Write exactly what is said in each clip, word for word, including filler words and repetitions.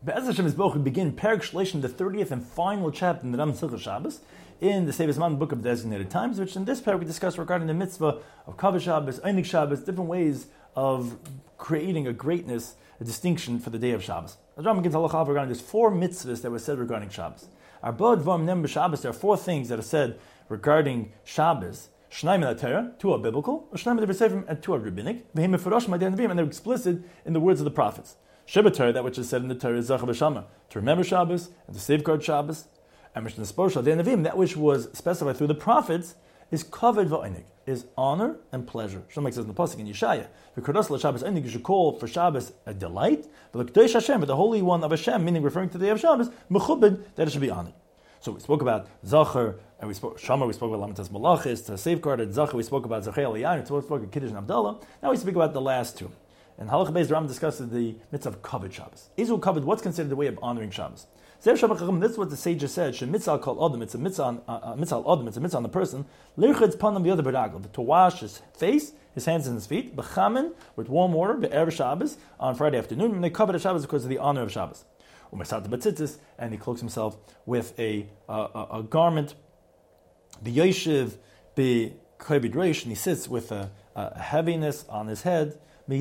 Be'ez Hashem Yisboch, we begin Perek Shleishim, the thirtieth and final chapter in the Ram Silcha Shabbos, in the Sevis Man book of designated times, which in this parak we discuss regarding the mitzvah of Kavod Shabbos, Einik Shabbos, different ways of creating a greatness, a distinction for the day of Shabbos. As Ram begins halacha regarding there's four mitzvahs that were said regarding Shabbos. Arba Dvarim Nem B'Shabbos, there are four things that are said regarding Shabbos. Shnaim in the Torah, two are biblical, Shnaim in the Sefer, and two are rabbinic. V'hem Mefurosh Ma'aden Nevi'im, and they're explicit in the words of the prophets. Sheba Torah, that which is said in the Torah, is Zacha B'Shama, to remember Shabbos and to safeguard Shabbos. And Mishnah Sposh Ma'aden Nevi'im, that which was specified through the prophets, is Kavod V'Einik, is honor and pleasure. Shlomo says in the pasuk in Yeshaya, "V'Kodos LaShabbos Einik," you should call for Shabbos a delight, but L'Kdosh Hashem, but the Holy One of Hashem, meaning referring to the day of Shabbos, Mechubed, that it should be honored. So we spoke about Zachar, and we spoke Shama, we spoke about Lamitas Malachis, to safeguard it. Zachar, we spoke about Zachar Eliyahu, we spoke about Kiddush and Abdallah. Now we speak about the last two. And Halacha Beis Ram discusses the mitzvah of Kavod Shabbos. Izu Kavod, what's considered the way of honoring Shabbos? This is what the sages said. She mitzvah called Adam. It's a mitzvah on uh, mitzvah Adam. It's a mitzvah on the person. Lirchitz panam the other beragel, to wash his face, his hands and his feet. B'chamin, with warm water. Be'erev Shabbos, on Friday afternoon. And they cover Shabbos because of the honor of Shabbos. And he cloaks himself with a uh, a, a garment. B'yoshiv b'kavod reish, and he sits with a, a heaviness on his head.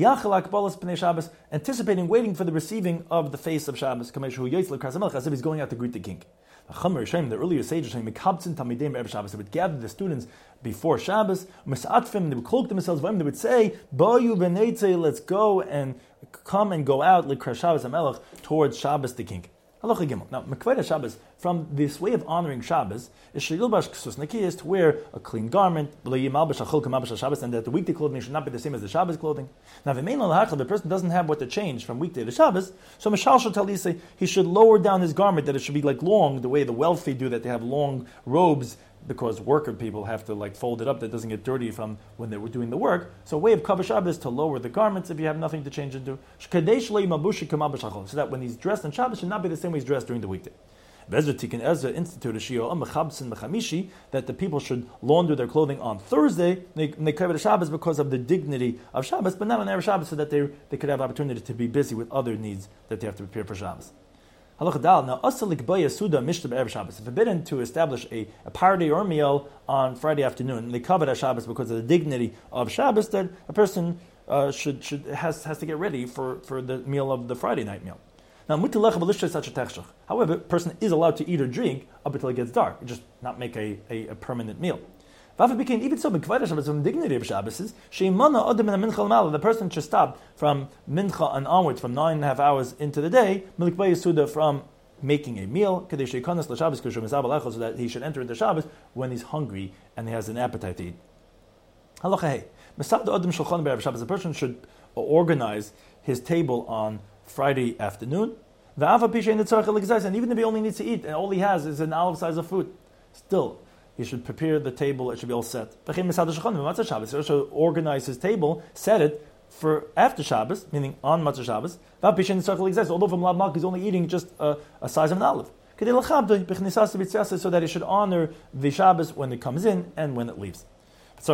Anticipating, waiting for the receiving of the face of Shabbos, as if he's going out to greet the king. The earlier sages they would gather the students before Shabbos, they would cloak themselves, they would say, let's go and come and go out towards Shabbos the king. Now, Mekved Shabbos, from this way of honoring Shabbos, is Shilbash Ksus Nekiyas, to wear a clean garment, and that the weekday clothing should not be the same as the Shabbos clothing. Now, if the person doesn't have what to change from weekday to Shabbos, so Mishal shall tell Lisa he should lower down his garment, that it should be like long, the way the wealthy do, that they have long robes, because worker people have to like fold it up that doesn't get dirty from when they were doing the work. So a way of Kavod Shabbos is to lower the garments if you have nothing to change into, so that when he's dressed on Shabbos, should not be the same way he's dressed during the weekday. Ezra Tikkun Ezra instituted that the people should launder their clothing on Thursday, they Kavod Shabbos, because of the dignity of Shabbos, but not on Erev Shabbos, so that they, they could have opportunity to be busy with other needs that they have to prepare for Shabbos. Halacha Dal. Now, it's forbidden to establish a, a party or a meal on Friday afternoon. They cover Shabbos because of the dignity of Shabbos, that a person uh, should should has has to get ready for, for the meal of the Friday night meal. Now, however, a person is allowed to eat or drink up until it gets dark, just not make a, a, a permanent meal. Even so, Shabbos, from the dignity of Shabbos is the person should stop from mincha and onwards, from nine and a half hours into the day, from making a meal, so that he should enter into Shabbos when he's hungry and he has an appetite to eat. Halacha the person should organize his table on Friday afternoon, and even if he only needs to eat, and all he has is an olive size of food, still, he should prepare the table, it should be all set. He should organize his table, set it for after Shabbos, meaning on Matzah Shabbos, although from Lab Malk he's only eating just a, a size of an olive. So that he should honor the Shabbos when it comes in and when it leaves. He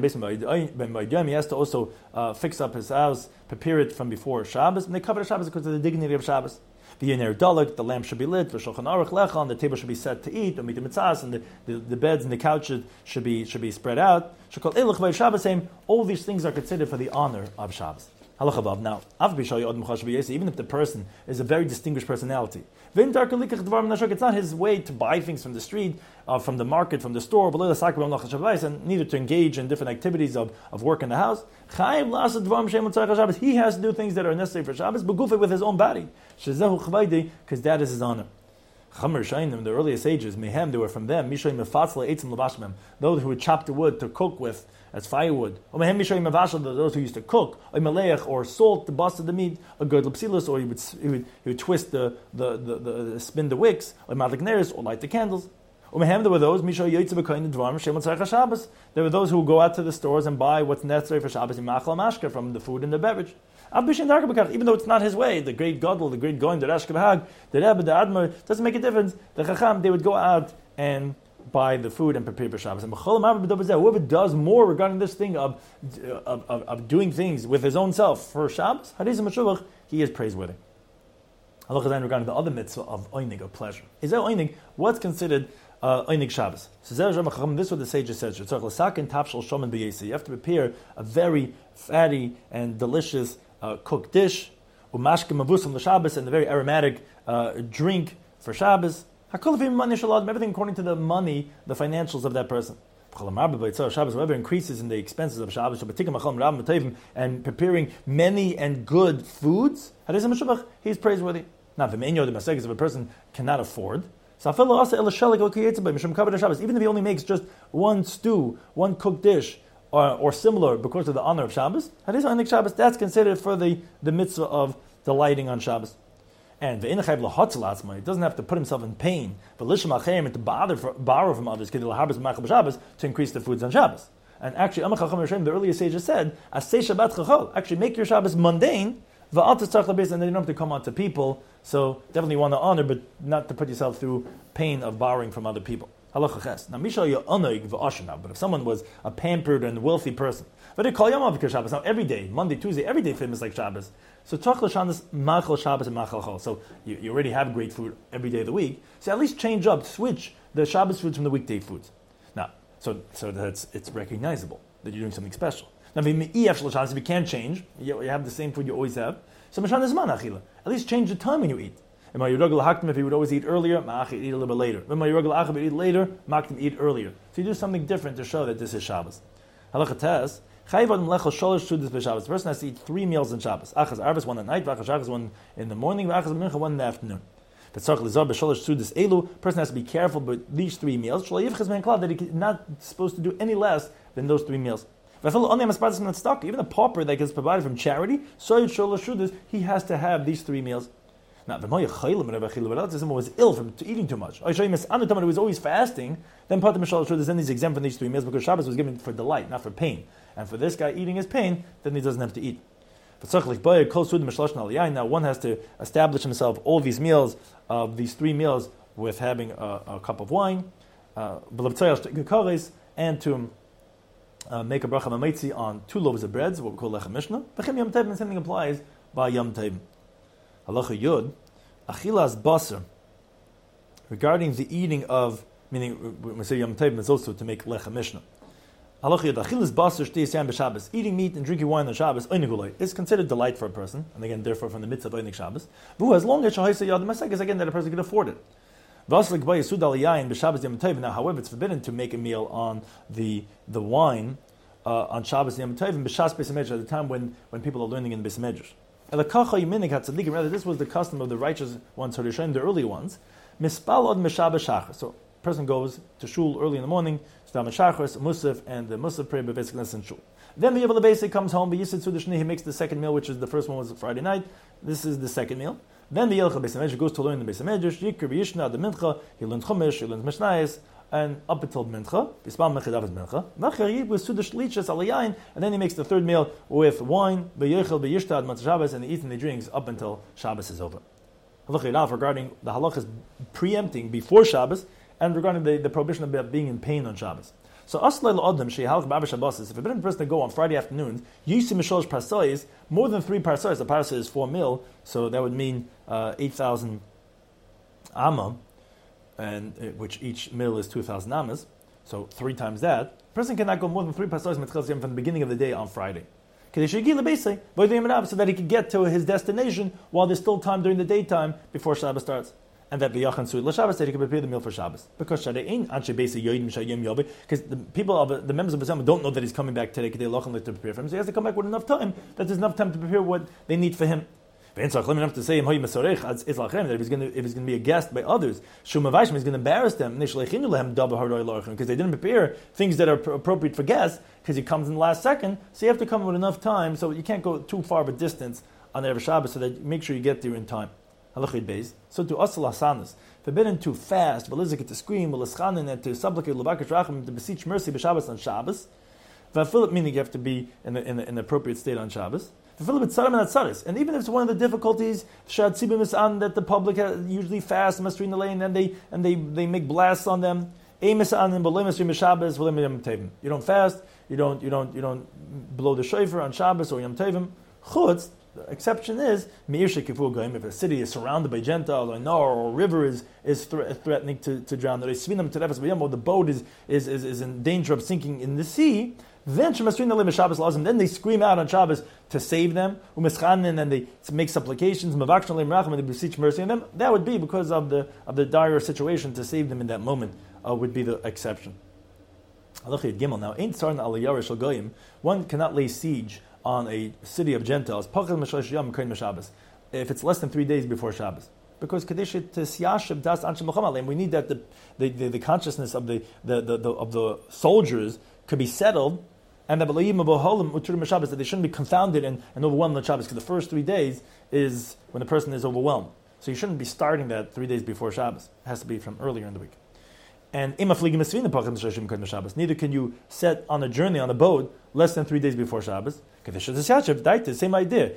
has to also uh, fix up his house, prepare it from before Shabbos, and they cover Shabbos because of the dignity of Shabbos. The the lamp should be lit, the table should be set to eat, and the, the, the beds and the couches should be should be spread out. All these things are considered for the honor of Shabbos. Now, even if the person is a very distinguished personality, it's not his way to buy things from the street, uh, from the market, from the store, and neither to engage in different activities of, of work in the house. He has to do things that are necessary for Shabbos, but with his own body, because that is his honor. The earliest sages, mehem, they were from them, those who would chop the wood to cook with as firewood. Those who used to cook, or salt the bust of the meat, a good lapsilus, or he would, he would he would twist the the, the, the spin the wicks, or or light the candles. There were those There were those who would go out to the stores and buy what's necessary for Shabbos, from the food and the beverage. Even though it's not his way, the great Gadol, the great Goin, the Rash Kavahag, the Rebbe, the Admar, doesn't make a difference. The Chacham, they would go out and buy the food and prepare for Shabbos. And whoever does more regarding this thing of, of, of, of doing things with his own self for Shabbos, he is praiseworthy. Halacha then regarding the other mitzvah of oinig, of pleasure. Is that oinig? What's considered uh, oinig Shabbos? So this is what the sage says. You have to prepare a very fatty and delicious uh, cooked dish, umashke mavusam l'Shabbos, and a very aromatic uh, drink for Shabbos. Everything according to the money, the financials of that person. Whoever increases in the expenses of Shabbos and preparing many and good foods, he's praiseworthy. Now, the if a person cannot afford, even if he only makes just one stew, one cooked dish, or, or similar because of the honor of Shabbos, that's considered for the, the mitzvah of delighting on Shabbos. And it doesn't have to put himself in pain, but and to bother for, borrow from others to increase the foods on Shabbos. And actually, the earlier sages said, actually make your Shabbos mundane, and then you don't have to come out to people. So definitely want to honor, but not to put yourself through pain of borrowing from other people. Now, but if someone was a pampered and wealthy person, but they call Yom Shabbos now every day, Monday, Tuesday, every day for him is like Shabbos. So Tzach L'Shanas Machal Shabbos and Machal Chol. So you, you already have great food every day of the week. So at least change up, switch the Shabbos foods from the weekday foods. Now, so so that's it's recognizable that you're doing something special. Now, if you can't change, you have the same food you always have. So Mashan is man achila. At least change the time when you eat. If he would always eat earlier, ma'achid eat a little bit later. If eat later, maktim eat earlier. So you do something different to show that this is Shabbos. Halacha tes. The person has to eat three meals in Shabbos. Achas arvus, one at night, v'achas shachas, one in the morning, v'achas mincha, one in the afternoon. The person has to be careful with these three meals, that he's not supposed to do any less than those three meals. Even a pauper that gets provided from charity, he has to have these three meals. Now, if someone was ill from eating too much, or he was always fasting, then Pater Mishal Shud then he's exempt from these three meals because Shabbos was given for delight, not for pain. And for this guy eating his pain, then he doesn't have to eat. Now one has to establish himself all these meals, uh, these three meals, with having a, a cup of wine, uh, and to uh, make a bracha mameitzi on two loaves of bread, what we call lechem mishnah. The same thing applies by Yom Tov. Halacha Yud, achilas basar, regarding the eating of, meaning when we say Yom Tov, it's also to make lechem mishnah. Halacha Yud, achilas basar shtiyas yam b'Shabbos, eating meat and drinking wine on Shabbos, oinigulay, is considered delight for a person, and again, therefore, from the mitzvah of oinig Shabbos. But as long as shahaysa yad masek is again that a person can afford it. Vaslik by yisud al yain b'Shabbos Yom Tov. Now, however, it's forbidden to make a meal on the the wine uh, on Shabbos Yom Tov and b'Shas Beis Medrash at the time when, when people are learning in the Beis Medrash. Rather, this was the custom of the righteous ones, the early ones. So, a person goes to shul early in the morning, Musaf, and the Musaf prayer, but basically that's in shul. Then the Yevil Basic comes home, he makes the second meal, which is the first one was Friday night. This is the second meal. Then the Yelcha Beis Medrash goes to learn the Beis Medrash, Yikr Yishna, the Mincha, he learns Chumash, he learns Mishnayos, and up until Mincha, Bispal Mincha David Mincha. Nachar with Sudash Lichas Alayain, and then he makes the third meal with wine, B'Yechel, B'Yishtad, Matzah Shabbos, and he eats and he drinks up until Shabbos is over. Halachah regarding the halachas preempting before Shabbos, and regarding the, the prohibition about being in pain on Shabbos. So, Aslay L'Adam, Shehalach B'Abba Shabbos, if a person to go on Friday afternoons, Yisi Misholosh Parsais, more than three Parsais, the Parsai is four mil, so that would mean uh, eight thousand Amma, and uh, which each mil is two thousand Ammas, so three times that. A person cannot go more than three Parsais from the beginning of the day on Friday. So that he could get to his destination while there's still time during the daytime before Shabbos starts. And that v'yachan su'id l'Shabbos, that he can prepare the meal for Shabbos. Because because the people of the members of B'Sam don't know that he's coming back today, to prepare for him. So he has to come back with enough time that there's enough time to prepare what they need for him. Enough to say him that if he's going to if he's going to be a guest by others, he's going to embarrass them because they didn't prepare things that are appropriate for guests because he comes in the last second. So you have to come with enough time, so you can't go too far of a distance on Erev Shabbos, so that you make sure you get there in time. So to asal hasanas, forbidden to fast, to scream, and to supplicate, to beseech mercy b'Shabbos on Shabbos. Meaning you have to be in the, in the, in the appropriate state on Shabbos. And even if it's one of the difficulties that the public usually fast in the lane, and they and they, they make blasts on them. You don't fast, you don't you don't you don't blow the shofar on Shabbos or Yom Tovim. Chutz, The exception is if a city is surrounded by Gentiles, or a Nor or a river is is thre- threatening to, to drown, or the boat is, is, is, is in danger of sinking in the sea, then then they scream out on Shabbos to save them, and they make supplications, and they beseech mercy on them. That would be because of the of the dire situation to save them in that moment, uh, would be the exception. Now, one cannot lay siege on a city of Gentiles if it's less than three days before Shabbos. Because we need that the the, the, the consciousness of the, the, the, the of the soldiers could be settled, and that that they shouldn't be confounded and, and overwhelmed on Shabbos, because the first three days is when the person is overwhelmed. So you shouldn't be starting that three days before Shabbos. It has to be from earlier in the week. And neither can you set on a journey on a boat less than three days before Shabbos. Same idea.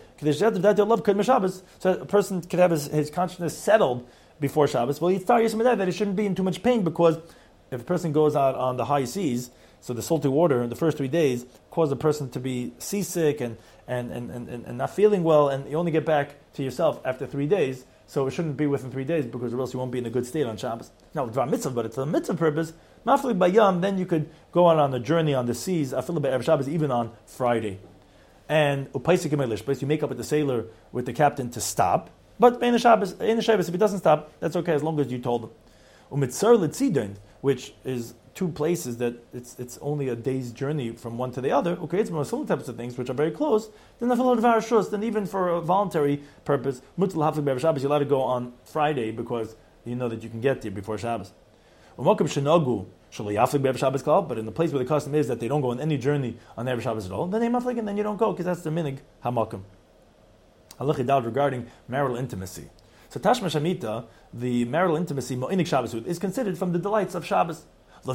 So a person could have his, his consciousness settled before Shabbos. Well, he'd start that he shouldn't be in too much pain, because if a person goes out on the high seas, so the salty water in the first three days cause the person to be seasick and, and, and, and, and not feeling well, and you only get back to yourself after three days. So it shouldn't be within three days, because or else you won't be in a good state on Shabbos. Now, it's a mitzvah, but it's a mitzvah purpose. Mafli bayam, then you could go on on a journey on the seas, afilu be'erev Shabbos, even on Friday. And upaisik emelish, but you make up with the sailor, with the captain, to stop. But in the Shabbos, in the Shabbos, if he doesn't stop, that's okay, as long as you told him. Umitzar litzidin, which is two places that it's it's only a day's journey from one to the other. Okay, it's more similar types of things which are very close. Then then even for a voluntary purpose, mutal haflik be'erev Shabbos, you're allowed to go on Friday, because you know that you can get there before Shabbos. But in the place where the custom is that they don't go on any journey on Erev Shabbos at all, then they maflik, and then you don't go, because that's the minig hamakim. Halachi dal regarding marital intimacy. So Tashma Shamita, the marital intimacy mo'inik Shabbos is considered from the delights of Shabbos. The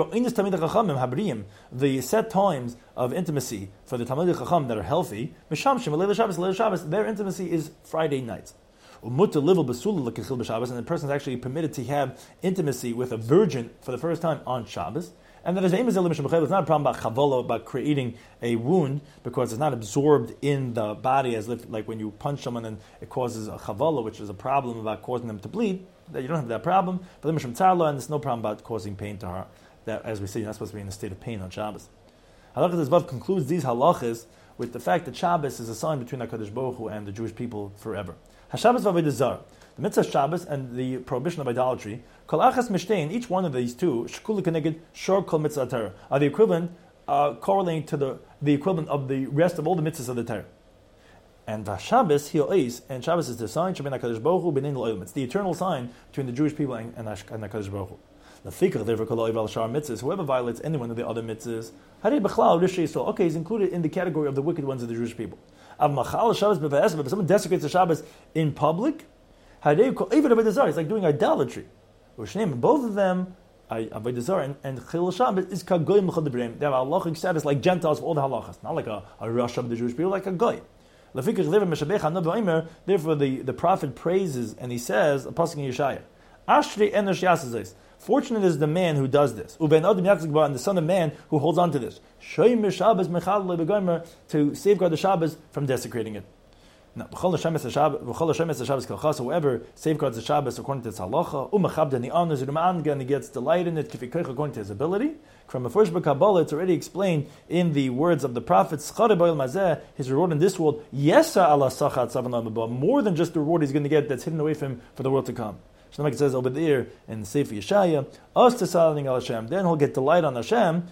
set times of intimacy for the Talmidei Chacham that are healthy, their intimacy is Friday nights. And the person is actually permitted to have intimacy with a virgin for the first time on Shabbos. And that is it's not a problem about chavala, about creating a wound, because it's not absorbed in the body, as if, like when you punch someone and it causes a chavala, which is a problem about causing them to bleed. That you don't have that problem. But and there's no problem about causing pain to her. That, as we say, you're not supposed to be in a state of pain on Shabbos. Halachas Vav concludes these halachas with the fact that Shabbos is a sign between HaKadosh Baruch Hu and the Jewish people forever. HaShabbos v'Avodah Zarah, the mitzvah Shabbos and the prohibition of idolatry, Kol Achas Mishtein, each one of these two, Shkulu Keneged Shor Kol Mitzvah Torah, are the equivalent, uh, correlating to the, the equivalent of the rest of all the mitzvahs of the Torah. And Shabbos, Hiois, and Shabbos is the sign, Shabbat HaKadosh Baruch Hu B'nei L'Olam. It's the eternal sign between the Jewish people and, and, and HaKadosh Baruch Hu. Whoever violates any one of the other mitzvahs, okay, he's included in the category of the wicked ones of the Jewish people. If someone desecrates the Shabbos in public, it's like doing idolatry. Both of them, Avodah Zarah and Chil Shabbos, is kagoyim l'chol debrayim. They have a halachic status like Gentiles for all the halachas, not like a, a Rosh of the Jewish people, like a goy. Therefore, the, the prophet praises and he says, a pasuk in Yeshaya, Ashri enosh yasazes. Fortunate is the man who does this, and the son of man who holds on to this, to safeguard the Shabbos from desecrating it. Now, whoever safeguards the Shabbos according to its halacha, and he honors it, and he gets delight in it according to his ability. From the first book Kabbalah, it's already explained in the words of the prophets, his reward in this world, more than just the reward he's going to get that's hidden away from him for the world to come. So like it says over there in the Sefer Yeshaya, then he'll get delight on Hashem,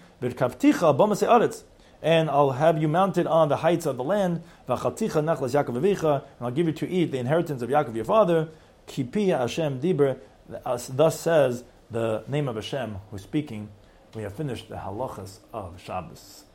and I'll have you mounted on the heights of the land, and I'll give you to eat the inheritance of Yaakov your father. Thus says the name of Hashem who's speaking. We have finished the halachas of Shabbos.